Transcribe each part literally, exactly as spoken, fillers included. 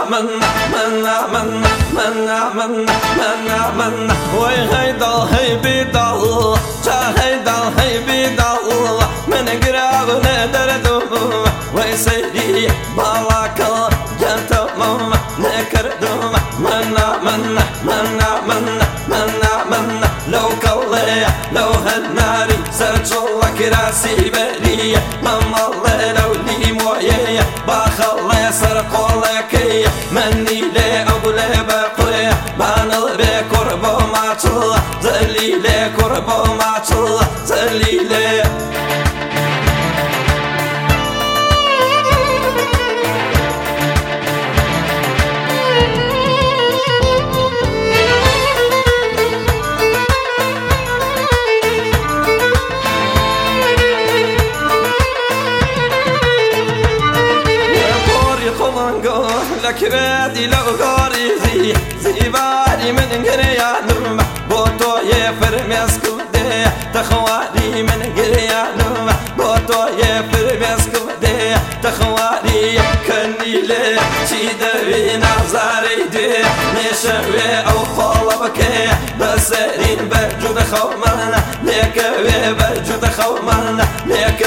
منا منا منا منا منا منا منا وي هيدا هي بيدا جا هيدا هي بيدا من قراب ندردو وي سيدي بالاكا جنت ماما نكردو منا منا منا منا منا منا لو كلي لو هالناري سرجلك راسي بري ماما لو لي مويه باخلي سرقولك مني لي أبلي بقي بانل بقربو ما تلا زلي لي قربو ما تلا زلي لي لك بادي لو غاري زي زي باري من قريانم بوتو يفرمس كودي تخواري من قريانم بوتو يفرمس كودي تخواري كني لي شيدوي نظري دي نشوي او خلبك بسرين بجود خومنا لك بجود خومنا لك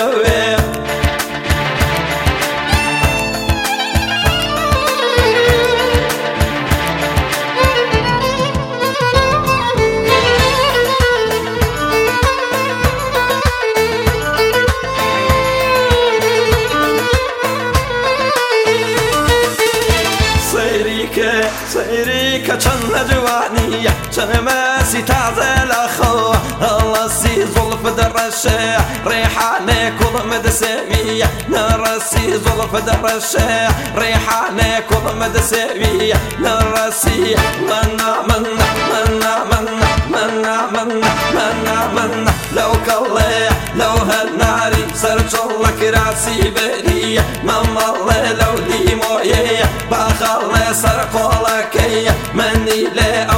سيريك كان جوانية كان ماسي تازه لخو الله سي ظلف درشة ريحانة كل مدسمية نرسي ظلف درشة ريحانة كل مدسمية نرسي منا منا منا منا منا منا منا منا لو كلي لو هالناري سرجلك راسي برية ماما لو لي مويه باخلي سرقولك مني لي